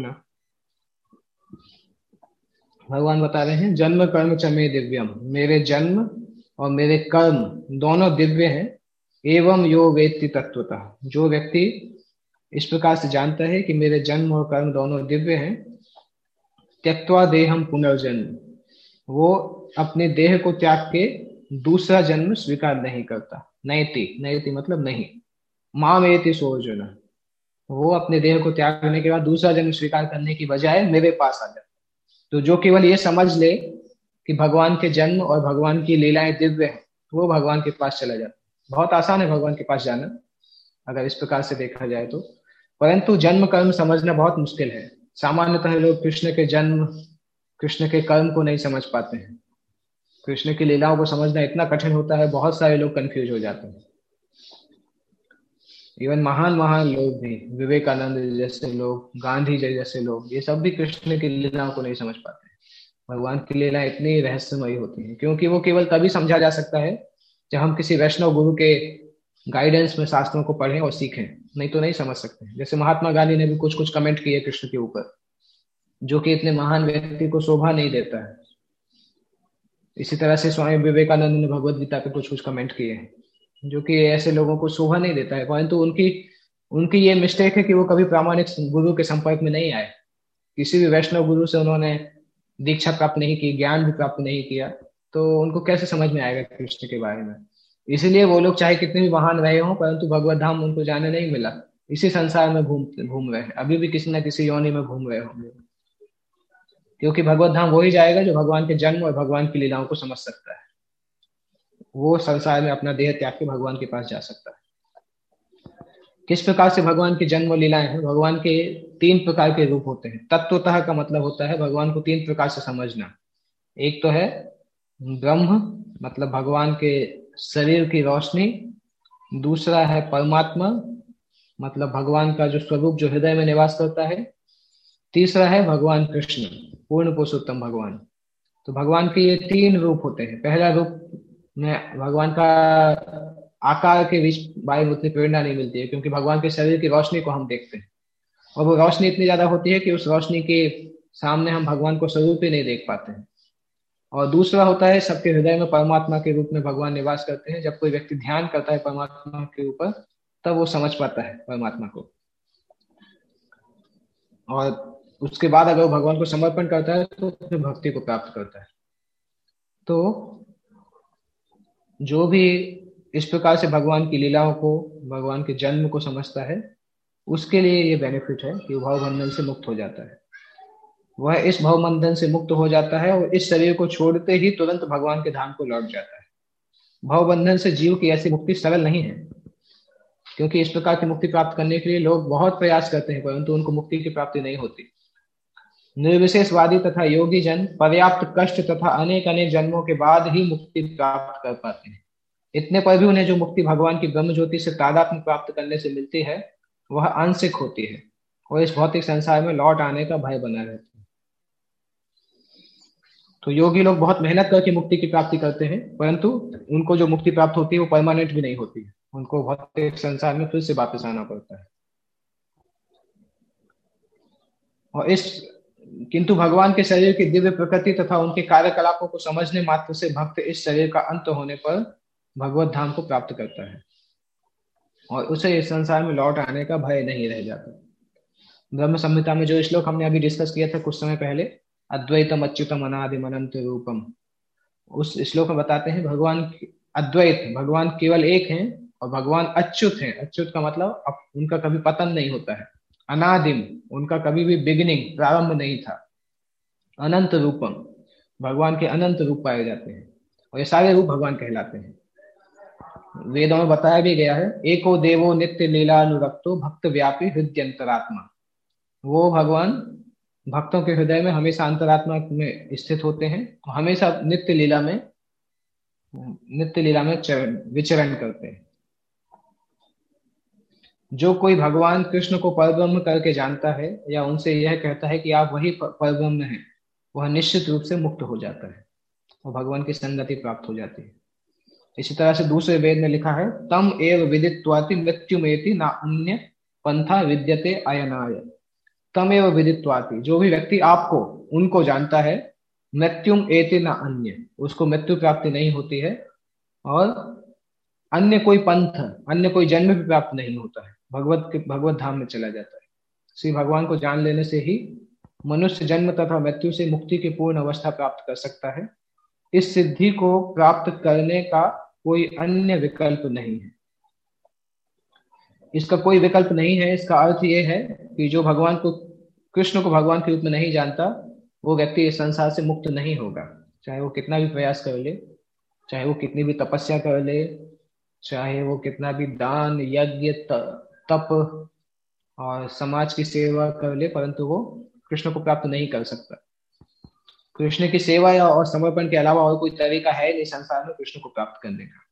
भगवान बता रहे हैं जन्म कर्म च मे दिव्यम, मेरे जन्म और मेरे कर्म दोनों दिव्य हैं। एवं यो वेत्ति तत्वतः, जो व्यक्ति इस प्रकार से जानता है कि मेरे जन्म और कर्म दोनों दिव्य हैं, त्यक्त्वा देहं पुनर्जन्म, वो अपने देह को त्याग के दूसरा जन्म स्वीकार नहीं करता। नयति, नयति मतलब नहीं, मामेति सोऽर्जुन, वो अपने देह को त्यागने के बाद दूसरा जन्म स्वीकार करने की बजाय मेरे पास आ जाता। तो जो केवल ये समझ ले कि भगवान के जन्म और भगवान की लीलाएं दिव्य है, वो भगवान के पास चला जाता। बहुत आसान है भगवान के पास जाना अगर इस प्रकार से देखा जाए तो, परंतु जन्म कर्म समझना बहुत मुश्किल है। सामान्यतः लोग कृष्ण के जन्म, कृष्ण के कर्म को नहीं समझ पाते हैं। कृष्ण की लीलाओं को समझना इतना कठिन होता है, बहुत सारे लोग कंफ्यूज हो जाते हैं। इवन महान महान लोग भी, विवेकानंद जैसे लोग, गांधी जी जैसे लोग, ये सब भी कृष्ण की लीलाओं को नहीं समझ पाते। भगवान की लीलाएं इतनी रहस्यमयी होती हैं, क्योंकि वो केवल तभी समझा जा सकता है जब हम किसी वैष्णव गुरु के गाइडेंस में शास्त्रों को पढ़ें और सीखें, नहीं तो नहीं समझ सकते। जैसे महात्मा गांधी ने भी कुछ कुछ कमेंट किए कृष्ण के ऊपर, जो कि इतने महान व्यक्ति को शोभा नहीं देता है। इसी तरह से स्वामी विवेकानंद ने भगवद गीता पे कुछ कुछ कमेंट किए हैं, जो कि ऐसे लोगों को शोभा नहीं देता है। परंतु उनकी ये मिस्टेक है कि वो कभी प्रामाणिक गुरु के संपर्क में नहीं आए, किसी भी वैष्णव गुरु से उन्होंने दीक्षा प्राप्त नहीं की, ज्ञान भी प्राप्त नहीं किया, तो उनको कैसे समझ में आएगा कृष्ण के बारे में। इसीलिए वो लोग चाहे कितने भी महान रहे हों, परंतु भगवत धाम उनको जाने नहीं मिला। इसी संसार में घूम रहे हैं, अभी भी किसी न किसी योनि में घूम रहे होंगे, क्योंकि भगवत धाम वही जाएगा जो भगवान के जन्म और भगवान की लीलाओं को समझ सकता है। वो संसार में अपना देह त्याग के भगवान के पास जा सकता है। किस प्रकार से भगवान की जन्म लीलाएं हैं? भगवान के तीन प्रकार के रूप होते हैं। तत्वतः का मतलब होता है भगवान को तीन प्रकार से समझना। एक तो है ब्रह्म, मतलब भगवान के शरीर की रोशनी। दूसरा है परमात्मा, मतलब भगवान का जो स्वरूप जो हृदय में निवास करता है। तीसरा है भगवान कृष्ण, पूर्ण पुरुषोत्तम भगवान। तो भगवान के ये तीन रूप होते हैं। पहला रूप में भगवान का आकार के बीच बारे में उतनी प्रेरणा नहीं मिलती है, क्योंकि भगवान के शरीर की रोशनी को हम देखते हैं, और वो रोशनी इतनी ज्यादा होती है कि उस रोशनी के सामने हम भगवान को स्वरूप ही नहीं देख पाते हैं। और दूसरा होता है सबके हृदय में परमात्मा के रूप में भगवान निवास करते हैं। जब कोई व्यक्ति ध्यान करता है परमात्मा के ऊपर, तब वो समझ पाता है परमात्मा को। और उसके बाद अगर वो भगवान को समर्पण करता है तो फिर भक्ति को प्राप्त करता है। तो जो भी इस प्रकार से भगवान की लीलाओं को, भगवान के जन्म को समझता है, उसके लिए ये बेनिफिट है कि वो भवबंधन से मुक्त हो जाता है। वह इस भवबंधन से मुक्त हो जाता है और इस शरीर को छोड़ते ही तुरंत भगवान के धाम को लौट जाता है। भवबंधन से जीव की ऐसी मुक्ति सरल नहीं है, क्योंकि इस प्रकार की मुक्ति प्राप्त करने के लिए लोग बहुत प्रयास करते हैं, परंतु उनको मुक्ति की प्राप्ति नहीं होती। निर्विशेषवादी तथा योगी जन पर्याप्त कष्ट तथा अनेक अनेक जन्मों के बाद ही मुक्ति प्राप्त कर पाते हैं। इतने पर भी उन्हें जो मुक्ति भगवान की ब्रह्म ज्योति से तादात्म्य प्राप्त करने से मिलती है, वह आंशिक होती है और इस भौतिक संसार में लौट आने का भय बना रहता है। तो योगी लोग बहुत मेहनत करके मुक्ति की प्राप्ति करते हैं, परंतु उनको जो मुक्ति प्राप्त होती है वो परमानेंट भी नहीं होती है। उनको भौतिक संसार में फिर से वापस आना पड़ता है। और इस किंतु भगवान के शरीर की दिव्य प्रकृति तथा उनके कार्यकलापों को समझने मात्र से भक्त इस शरीर का अंत होने पर भगवत धाम को प्राप्त करता है और उसे इस संसार में लौट आने का भय नहीं रह जाता। ब्रह्म संहिता में जो श्लोक हमने अभी डिस्कस किया था कुछ समय पहले, अद्वैतम अच्युतम अनादिम अनंत रूपम, उस श्लोक में बताते हैं भगवान अद्वैत, भगवान केवल एक हैं, और भगवान अच्युत हैं। अच्युत का मतलब उनका कभी पतन नहीं होता है। अनादिम, उनका कभी भी बिगिनिंग, प्रारंभ नहीं था। अनंत रूपम, भगवान के अनंत रूप पाए जाते हैं और ये सारे रूप भगवान कहलाते हैं। वेदों में बताया भी गया है, एको देवो नित्य लीलानुरक्तो भक्त व्यापी हृदय अंतरात्मा। वो भगवान भक्तों के हृदय में हमेशा अंतरात्मा में स्थित होते हैं, हमेशा नित्य लीला में विचरण करते हैं। जो कोई भगवान कृष्ण को परब्रह्म करके जानता है या उनसे यह कहता है कि आप वही परब्रह्म हैं, वह निश्चित रूप से मुक्त हो जाता है और भगवान की संगति प्राप्त हो जाती है। इसी तरह से दूसरे वेद में लिखा है, तम एव विदित्वाति मृत्युमेति ना अन्य पंथा विद्यते अयनाय। तम एव विदित्वाति, जो भी व्यक्ति आपको, उनको जानता है, मृत्युम एति ना अन्य, उसको मृत्यु प्राप्ति नहीं होती है, और अन्य कोई पंथ, अन्य कोई जन्म भी प्राप्त नहीं होता है, भगवत धाम में चला जाता है। श्री भगवान को जान लेने से ही मनुष्य जन्म तथा मृत्यु से मुक्ति की पूर्ण अवस्था प्राप्त कर सकता है। इस सिद्धि को प्राप्त करने का कोई अन्य विकल्प नहीं है। इसका कोई विकल्प नहीं है। इसका अर्थ ये है कि जो भगवान को, कृष्ण को भगवान के रूप में नहीं जानता, वो व्यक्ति इस संसार से मुक्त नहीं होगा। चाहे वो कितना भी प्रयास कर ले, चाहे वो कितनी भी तपस्या कर ले, चाहे वो कितना भी दान यज्ञ तप और समाज की सेवा कर ले, परंतु वो कृष्ण को प्राप्त नहीं कर सकता। कृष्ण की सेवा या और समर्पण के अलावा और कोई तरीका है नहीं संसार में कृष्ण को प्राप्त करने का।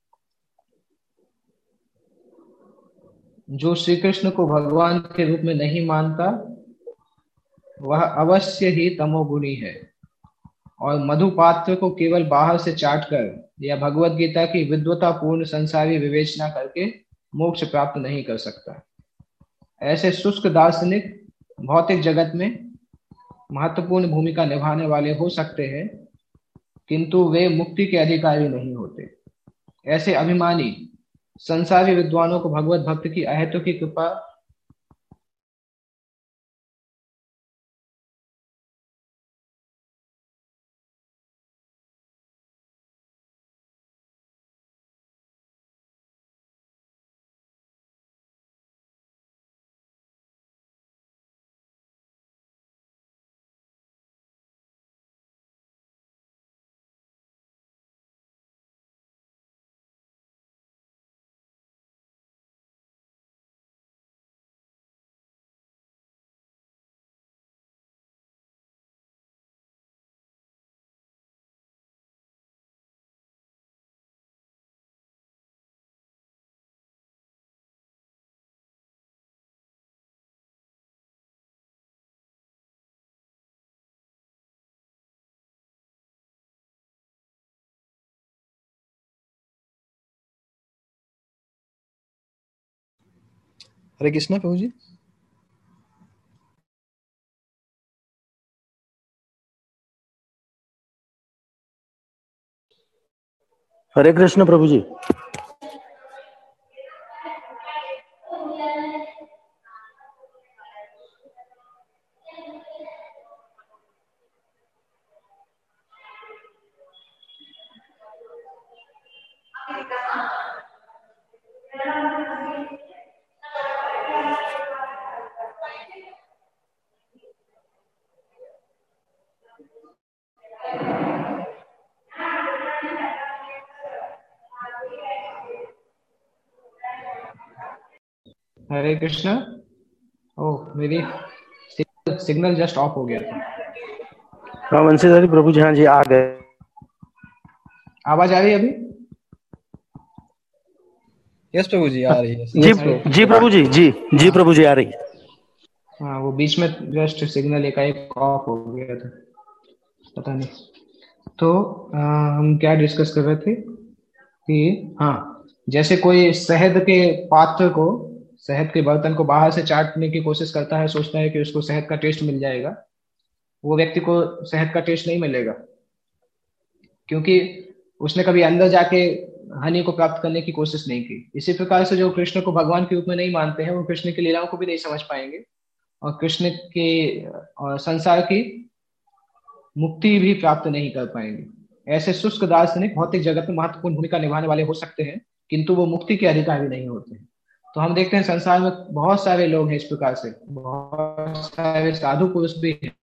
जो श्री कृष्ण को भगवान के रूप में नहीं मानता, वह अवश्य ही तमोगुणी है और मधुपात्र को केवल बाहर से चाट कर या भगवत गीता की विद्वता पूर्ण संसारी विवेचना करके मोक्ष प्राप्त नहीं कर सकता। ऐसे शुष्क दार्शनिक भौतिक जगत में महत्वपूर्ण भूमिका निभाने वाले हो सकते हैं, किंतु वे मुक्ति के अधिकारी नहीं होते। ऐसे अभिमानी संसारी विद्वानों को भगवत भक्त की अहेतुकी कृपा हरे कृष्णा प्रभु जी। हरे कृष्ण प्रभु जी। हरे कृष्णा। ओह, मेरी सिग्नल जस्ट ऑफ हो गया था। हाँ वंशीधर प्रभु जी, हाँ जी आ गए। आवाज आ रही है अभी? यस प्रभु जी, आ रही है, जी यस प्रभु जी प्रभु जी, जी हाँ प्रभु जी आ रही। हाँ, वो बीच में जस्ट सिग्नल एकाएक ऑफ हो गया था, पता नहीं। तो हम क्या डिस्कस कर रहे थे कि हाँ, जैसे कोई शहद के पात्र को, शहद के बर्तन को बाहर से चाटने की कोशिश करता है, सोचता है कि उसको शहद का टेस्ट मिल जाएगा। वो व्यक्ति को शहद का टेस्ट नहीं मिलेगा, क्योंकि उसने कभी अंदर जाके हनी को प्राप्त करने की कोशिश नहीं की। इसी प्रकार से जो कृष्ण को भगवान के रूप में नहीं मानते हैं, वो कृष्ण की लीलाओं को भी नहीं समझ पाएंगे, और कृष्ण के और संसार की मुक्ति भी प्राप्त नहीं कर पाएंगे। ऐसे शुष्क दार्शनिक भौतिक जगत में महत्वपूर्ण भूमिका निभाने वाले हो सकते हैं, किंतु वो मुक्ति के अधिकारी नहीं होते हैं। तो हम देखते हैं संसार में बहुत सारे लोग हैं इस प्रकार से, बहुत सारे साधु पुरुष भी हैं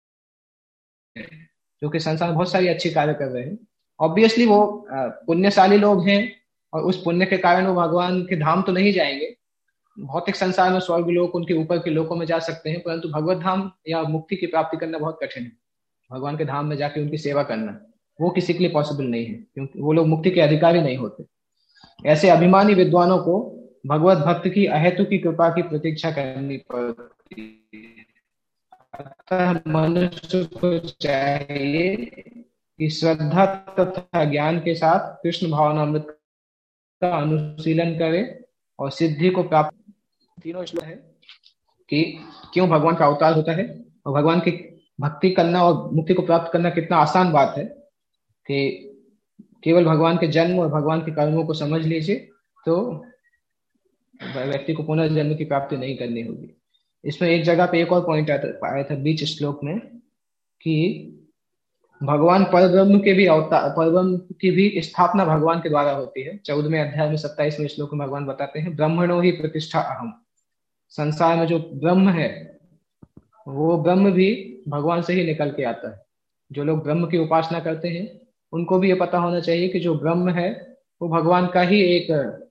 जो कि संसार में बहुत सारी अच्छी कार्य कर रहे हैं। ऑब्वियसली वो पुण्यशाली लोग हैं, और उस पुण्य के कारण वो भगवान के धाम तो नहीं जाएंगे। भौतिक संसार में स्वर्ग लोक, उनके ऊपर के लोकों में जा सकते हैं, परंतु भगवत धाम या मुक्ति की प्राप्ति करना बहुत कठिन है। भगवान के धाम में जाके उनकी सेवा करना, वो किसी के लिए पॉसिबल नहीं है, क्योंकि वो लोग मुक्ति के अधिकारी नहीं होते। ऐसे अभिमानी विद्वानों को भगवत भक्त की अहेतु की कृपा की प्रतीक्षा करनी पड़ती है। अतः मनुष्य को चाहिए कि श्रद्धा तथा ज्ञान के साथ कृष्ण भावनामृत का अनुशीलन करे और सिद्धि को प्राप्त। तीनों श्लोक है कि क्यों भगवान का अवतार होता है, और भगवान की भक्ति करना और मुक्ति को प्राप्त करना कितना आसान बात है, कि केवल भगवान के जन्म और भगवान के कर्मों को समझ लीजिए तो व्यक्ति को पुनर्जन्म की प्राप्ति नहीं करनी होगी। इसमें एक जगह पे एक और पॉइंट आया था बीच श्लोक में, कि भगवान परब्रह्म के भी अवतार, परब्रह्म की भी स्थापना भगवान के द्वारा होती है। 14वें अध्याय में 27वें श्लोक में भगवान बताते हैं, ब्रह्मणो ही प्रतिष्ठा अहम। संसार में जो ब्रह्म है, वो ब्रह्म भी भगवान से ही निकल के आता है। जो लोग ब्रह्म की उपासना करते हैं, उनको भी ये पता होना चाहिए कि जो ब्रह्म है वो भगवान का ही एक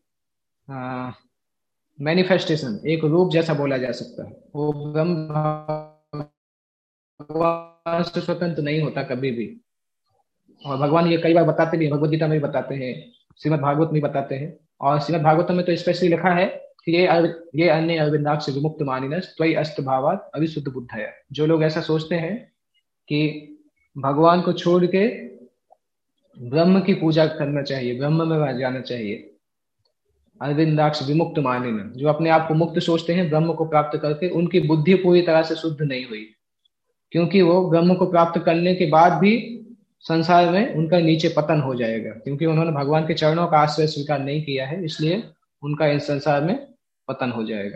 मैनिफेस्टेशन, एक रूप जैसा बोला जा सकता है। वो ब्रह्म भगवान से स्वतंत्र नहीं होता कभी भी। और भगवान ये कई बार बताते भी हैं, भगवत गीता में भी बताते हैं, श्रीमद् भागवत में बताते हैं। और श्रीमद् भागवत में तो स्पेशली लिखा है कि ये अन्य अरविंदाक्ष विमुक्त मानिनस त्वयि अस्त भावात अविशुद्ध बुद्धया। जो लोग ऐसा सोचते हैं कि भगवान को छोड़ के ब्रह्म की पूजा करना चाहिए, ब्रह्म में जाना चाहिए, अरविंदाक्ष विमुक्त मानिन, जो अपने आप को मुक्त सोचते हैं ब्रह्म को प्राप्त करके, उनकी बुद्धि पूरी तरह से शुद्ध नहीं हुई। क्योंकि वो ब्रह्म को प्राप्त करने के बाद भी संसार में उनका नीचे पतन हो जाएगा, क्योंकि उन्होंने भगवान के चरणों का आश्रय स्वीकार नहीं किया है, इसलिए उनका इस संसार में पतन हो जाएगा।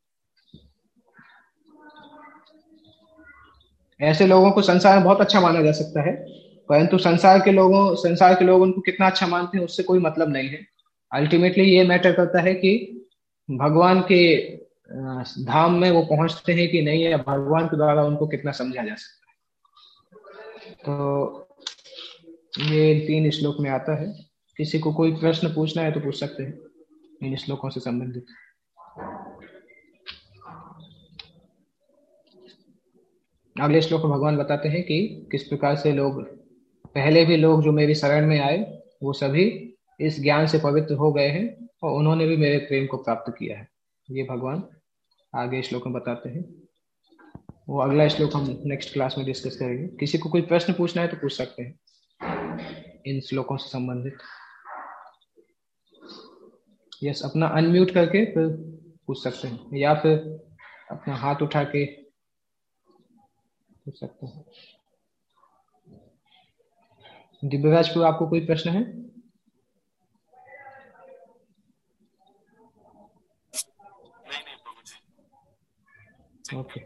ऐसे लोगों को संसार में बहुत अच्छा माना जा सकता है, परंतु संसार के लोग उनको कितना अच्छा मानते हैं उससे कोई मतलब नहीं है। अल्टीमेटली ये मैटर करता है कि भगवान के धाम में वो पहुंचते हैं कि नहीं, या भगवान के द्वारा उनको कितना समझा जा सकता है। तो ये 3 श्लोक में आता है। किसी को कोई प्रश्न पूछना है तो पूछ सकते हैं इन श्लोकों से संबंधित। अगले श्लोक में भगवान बताते हैं कि किस प्रकार से लोग, पहले भी लोग जो मेरी शरण में आए, वो सभी इस ज्ञान से पवित्र हो गए हैं, और उन्होंने भी मेरे प्रेम को प्राप्त किया है। ये भगवान आगे श्लोक में बताते हैं। वो अगला श्लोक हम नेक्स्ट क्लास में डिस्कस करेंगे। किसी को कोई प्रश्न पूछना है तो पूछ सकते हैं इन श्लोकों से संबंधित। यस, अपना अनम्यूट करके फिर पूछ सकते हैं, या फिर अपना हाथ उठा के पूछ सकते हैं। दिव्यराज को आपको कोई प्रश्न है? ओके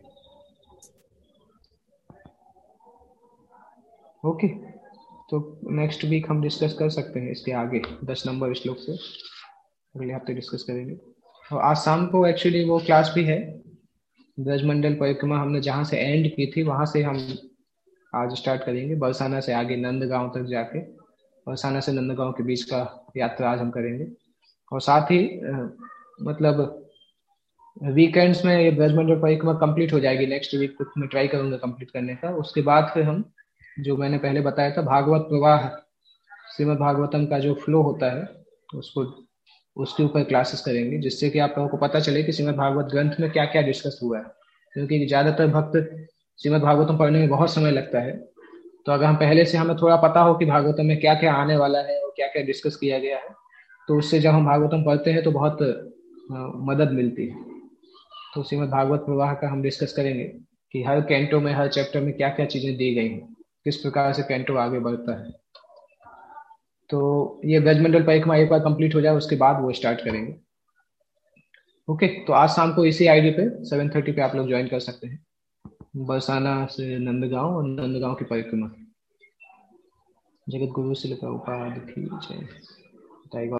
ओके, तो नेक्स्ट वीक हम डिस्कस कर सकते हैं इसके आगे 10 नंबर श्लोक से, अगले हफ्ते डिस्कस करेंगे। और आज शाम को एक्चुअली वो क्लास भी है, ब्रजमंडल परिक्रमा हमने जहाँ से एंड की थी वहां से हम आज स्टार्ट करेंगे, बरसाना से आगे नंदगांव तक जाके, बरसाना से नंदगांव के बीच का यात्रा आज हम करेंगे। और साथ ही मतलब वीकेंड्स में ये ब्रजमंडल परिक्रमा कंप्लीट हो जाएगी, नेक्स्ट वीक तक मैं ट्राई करूंगा कंप्लीट करने का। उसके बाद फिर हम, जो मैंने पहले बताया था, भागवत प्रवाह, श्रीमद् भागवतम का जो फ्लो होता है उसको, उसके ऊपर क्लासेस करेंगे, जिससे कि आप लोगों को पता चले कि श्रीमद् भागवत ग्रंथ में क्या क्या डिस्कस हुआ है। क्योंकि ज्यादातर भक्त श्रीमद् भागवतम पढ़ने में बहुत समय लगता है, तो अगर हम पहले से हमें थोड़ा पता हो कि भागवतम में क्या क्या आने वाला है और क्या क्या डिस्कस किया गया है, तो उससे जब हम भागवतम पढ़ते हैं तो बहुत मदद मिलती है। तो श्रीमद् भागवत प्रवाह का हम डिस्कस करेंगे कि हर कैंटो में, हर चैप्टर में क्या क्या चीजें दी गई हैं, किस प्रकार से कैंटो आगे बढ़ता है। तो ये ब्रजमंडल परिक्रमा एक बार कंप्लीट हो जाए उसके बाद वो स्टार्ट करेंगे। ओके, तो आज शाम को इसी आईडी पे 7:30 पे आप लोग ज्वाइन कर सकते हैं, बरसाना से नंदगांव और नंदगांव की परिक्रमा। जगत गुरु श्री प्रभुपाद की जय।